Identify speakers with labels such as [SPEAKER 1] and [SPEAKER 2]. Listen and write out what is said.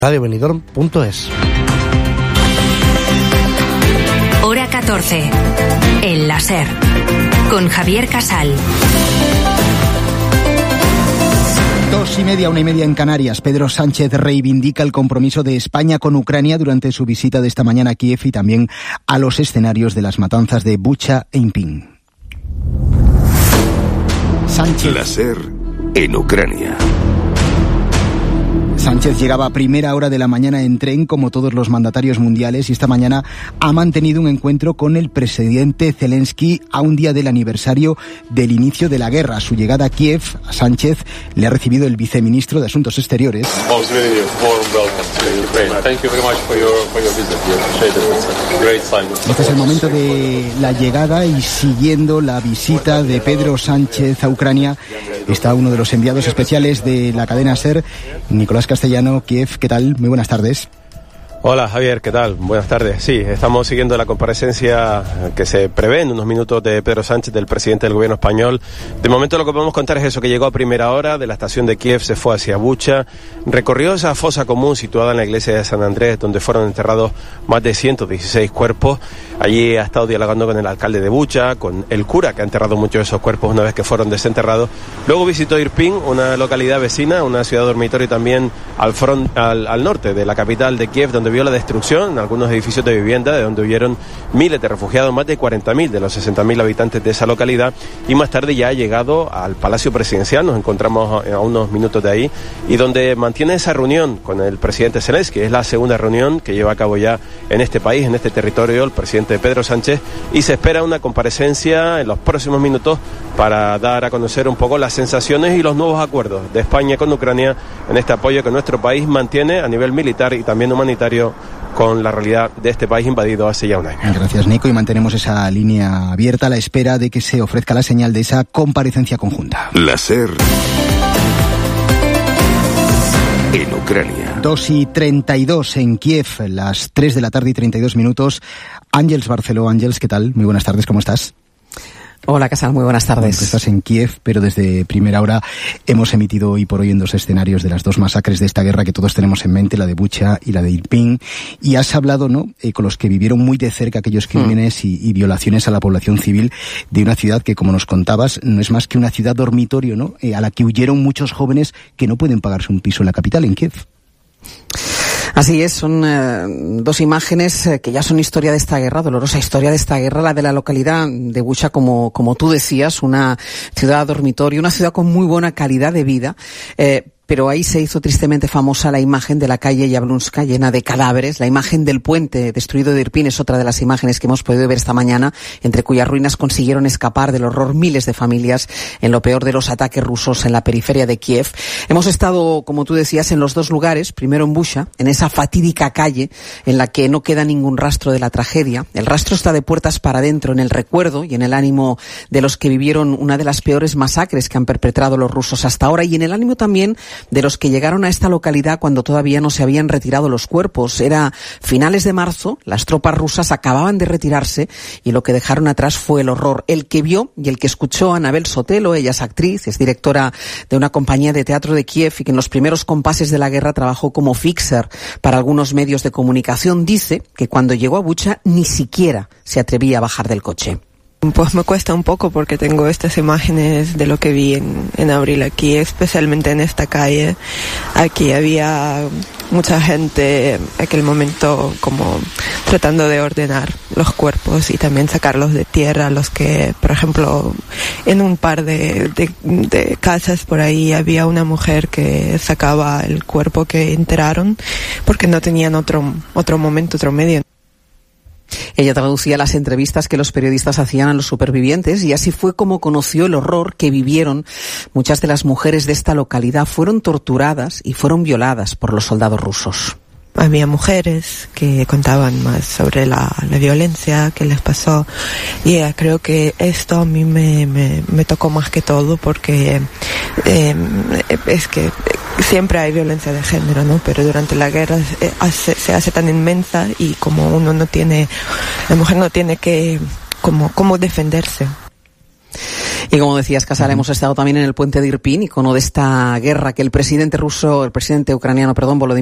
[SPEAKER 1] radiobenidorm.es.
[SPEAKER 2] Hora 14. El láser. Con Javier Casal.
[SPEAKER 3] 2:30, 1:30 en Canarias. Pedro Sánchez reivindica el compromiso de España con Ucrania durante su visita de esta mañana a Kiev y también a los escenarios de las matanzas de Bucha e Irpin. Sánchez.
[SPEAKER 4] Láser en Ucrania.
[SPEAKER 3] Sánchez llegaba a primera hora de la mañana en tren, como todos los mandatarios mundiales, y esta mañana ha mantenido un encuentro con el presidente Zelensky a un día del aniversario del inicio de la guerra. A su llegada a Kiev, a Sánchez le ha recibido el viceministro de Asuntos Exteriores. Este es el momento de la llegada, y siguiendo la visita de Pedro Sánchez a Ucrania está uno de los enviados especiales de la cadena SER, Nicolás Castellano, Kiev. ¿Qué tal? Muy buenas tardes.
[SPEAKER 5] Hola Javier, ¿qué tal? Buenas tardes. Sí, estamos siguiendo la comparecencia que se prevé en unos minutos de Pedro Sánchez, del presidente del gobierno español. De momento lo que podemos contar es eso, que llegó a primera hora de la estación de Kiev, se fue hacia Bucha, recorrió esa fosa común situada en la iglesia de San Andrés, donde fueron enterrados más de 116 cuerpos. Allí ha estado dialogando con el alcalde de Bucha, con el cura que ha enterrado muchos de esos cuerpos una vez que fueron desenterrados. Luego visitó Irpin, una localidad vecina, una ciudad dormitorio también al norte de la capital de Kiev, donde vio la destrucción en algunos edificios de vivienda, de donde huyeron miles de refugiados, más de 40.000 de los 60.000 habitantes de esa localidad, y más tarde ya ha llegado al Palacio Presidencial, nos encontramos a unos minutos de ahí, y donde mantiene esa reunión con el presidente Zelensky. Es la segunda reunión que lleva a cabo ya en este país, en este territorio, el presidente Pedro Sánchez, y se espera una comparecencia en los próximos minutos para dar a conocer un poco las sensaciones y los nuevos acuerdos de España con Ucrania en este apoyo que nuestro país mantiene a nivel militar y también humanitario con la realidad de este país invadido hace ya un año.
[SPEAKER 3] Gracias, Nico, y mantenemos esa línea abierta a la espera de que se ofrezca la señal de esa comparecencia conjunta.
[SPEAKER 4] Láser en Ucrania.
[SPEAKER 3] 2:32 en Kiev, las 3 de la tarde y 32 minutos. Ángels Barceló. Ángels, ¿qué tal? Muy buenas tardes, ¿cómo estás?
[SPEAKER 6] Hola, Casal, muy buenas tardes.
[SPEAKER 3] Bueno, estás en Kiev, pero desde primera hora hemos emitido hoy por hoy en dos escenarios de las dos masacres de esta guerra que todos tenemos en mente, la de Bucha y la de Irpin, y has hablado, ¿no?, con los que vivieron muy de cerca aquellos crímenes y violaciones a la población civil de una ciudad que, como nos contabas, no es más que una ciudad dormitorio, ¿no?, a la que huyeron muchos jóvenes que no pueden pagarse un piso en la capital, en Kiev.
[SPEAKER 6] Así es, son dos imágenes que ya son historia de esta guerra, dolorosa historia de esta guerra, la de la localidad de Bucha, como tú decías, una ciudad dormitorio, una ciudad con muy buena calidad de vida, pero ahí se hizo tristemente famosa la imagen de la calle Yablunska llena de cadáveres. La imagen del puente destruido de Irpin es otra de las imágenes que hemos podido ver esta mañana, entre cuyas ruinas consiguieron escapar del horror miles de familias en lo peor de los ataques rusos en la periferia de Kiev. Hemos estado, como tú decías, en los dos lugares, primero en Bucha, en esa fatídica calle en la que no queda ningún rastro de la tragedia. El rastro está de puertas para adentro, en el recuerdo y en el ánimo de los que vivieron una de las peores masacres que han perpetrado los rusos hasta ahora, y en el ánimo también de los que llegaron a esta localidad cuando todavía no se habían retirado los cuerpos. Era finales de marzo, las tropas rusas acababan de retirarse y lo que dejaron atrás fue el horror. El que vio y el que escuchó a Anabel Sotelo, ella es actriz, es directora de una compañía de teatro de Kiev y que en los primeros compases de la guerra trabajó como fixer para algunos medios de comunicación, dice que cuando llegó a Bucha ni siquiera se atrevía a bajar del coche.
[SPEAKER 7] Pues me cuesta un poco porque tengo estas imágenes de lo que vi en abril aquí, especialmente en esta calle. Aquí había mucha gente en aquel momento como tratando de ordenar los cuerpos y también sacarlos de tierra, los que, por ejemplo, en un par de casas por ahí había una mujer que sacaba el cuerpo que enterraron porque no tenían otro momento, otro medio.
[SPEAKER 6] Ella traducía las entrevistas que los periodistas hacían a los supervivientes y así fue como conoció el horror que vivieron. Muchas de las mujeres de esta localidad fueron torturadas y fueron violadas por los soldados rusos.
[SPEAKER 7] Había mujeres que contaban más sobre la violencia que les pasó y creo que esto a mí me tocó más que todo porque es que siempre hay violencia de género, ¿no? Pero durante la guerra se hace tan inmensa y como la mujer no tiene que cómo defenderse.
[SPEAKER 6] Y como decías, Casal, hemos estado también en el puente de Irpin, icono de esta guerra que el presidente ucraniano, Volodymyr